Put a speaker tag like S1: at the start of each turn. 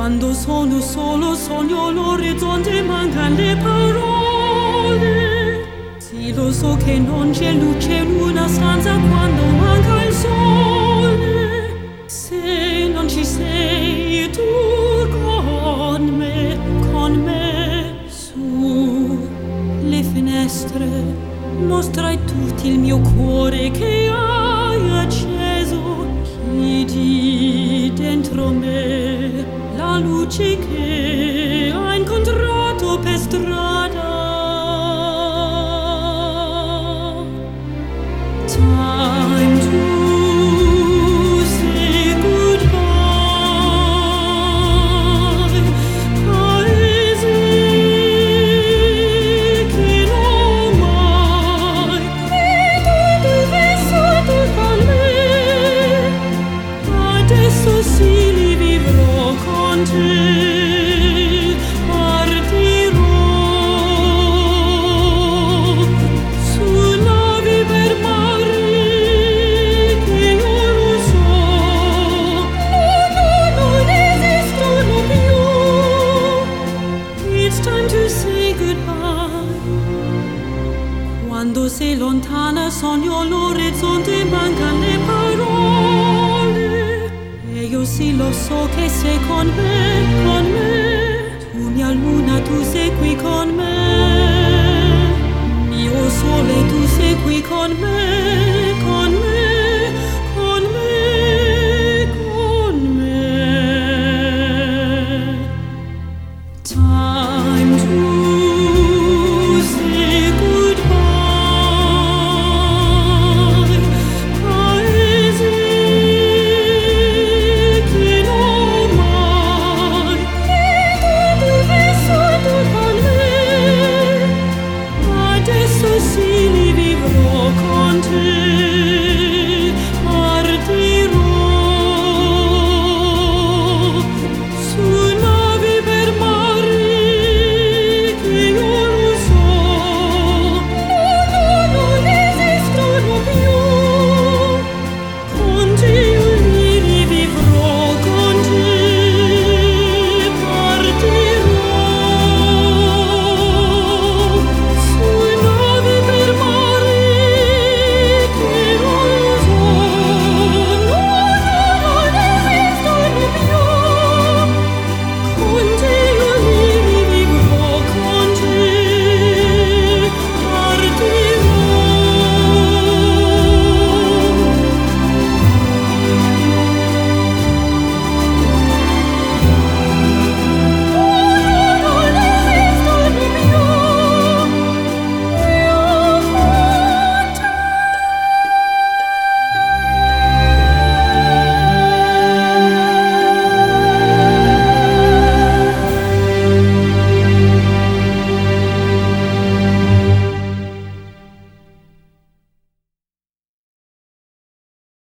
S1: Quando sono solo sogno l'orizzonte, mancan le parole. Sì, lo so che non c'è luce in una stanza quando manca il sole. Se non ci sei tu con me, su le finestre mostrai tutti il mio cuore che hai acceso. Chiudi dentro me la luce che hai incontrato per strada. Time to say goodbye. Paese che non mai vedo vissuto con me. Adesso sì li vivrò con te. Partirò su navi per mare che io lo so. Non esistono più. It's time to say goodbye. Quando sei lontana sogno l'orizzonte, mancano le parole. E io sì lo so che sei con me, con me. Tu mia luna, tu sei qui con me. Mio sole, tu sei qui con me.